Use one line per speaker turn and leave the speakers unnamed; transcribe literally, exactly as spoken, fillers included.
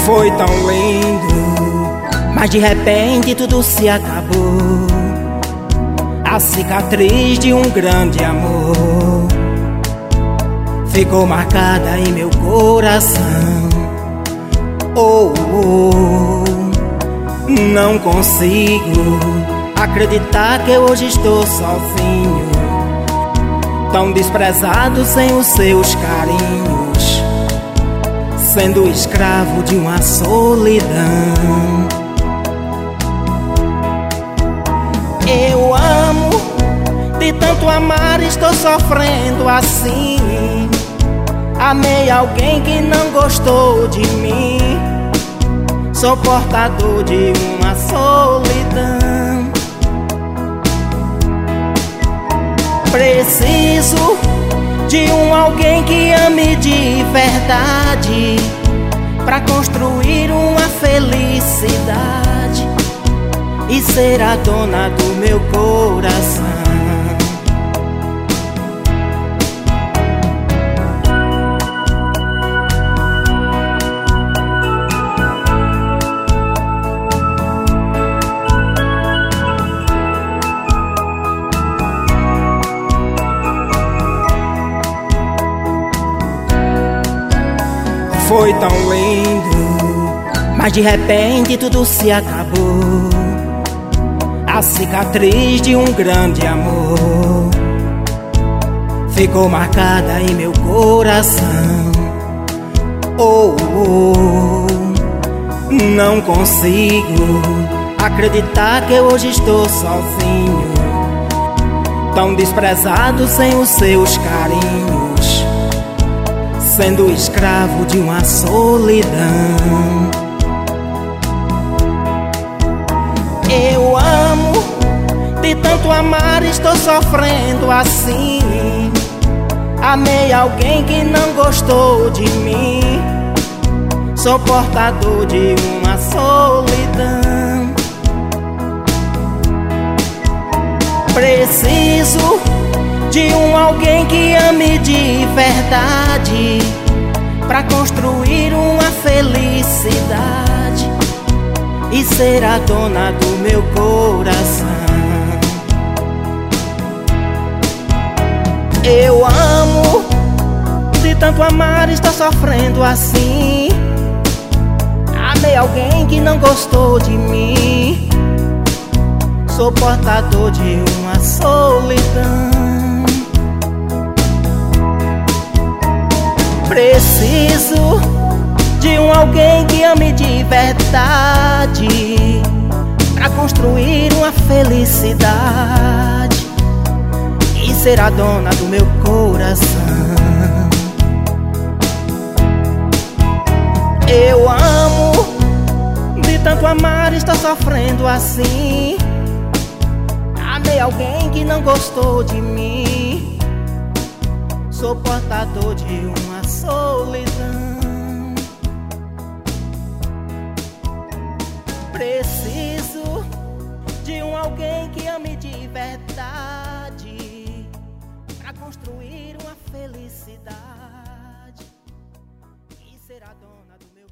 Foi tão lindo, mas de repente tudo se acabou. A cicatriz de um grande amor ficou marcada em meu coração. Oh, oh, não consigo acreditar que eu hoje estou sozinho, tão desprezado sem os seus carinhos, sendo escravo de uma solidão. Eu amo, de tanto amar estou sofrendo assim. Amei alguém que não gostou de mim, sou portador de uma solidão. Preciso de um alguém que ame de verdade, pra construir uma felicidade e ser a dona do meu coração. Foi tão lindo, mas de repente tudo se acabou. A cicatriz de um grande amor ficou marcada em meu coração. Oh, oh, não consigo acreditar que eu hoje estou sozinho, tão desprezado sem os seus carinhos, sendo escravo de uma solidão. Eu amo, de tanto amar estou sofrendo assim. Amei alguém que não gostou de mim, sou portador de uma solidão. Preciso de um alguém que ame de verdade, pra construir uma felicidade e ser a dona do meu coração. Eu amo, de tanto amar estou sofrendo assim. Amei alguém que não gostou de mim, sou portador de uma solidão. Preciso de um alguém que ame de verdade, pra construir uma felicidade e ser a dona do meu coração. Eu amo, de tanto amar estou sofrendo assim. Amei alguém que não gostou de mim, sou portador de uma solidão. Preciso de um alguém que ame de verdade, pra construir uma felicidade e ser a dona do meu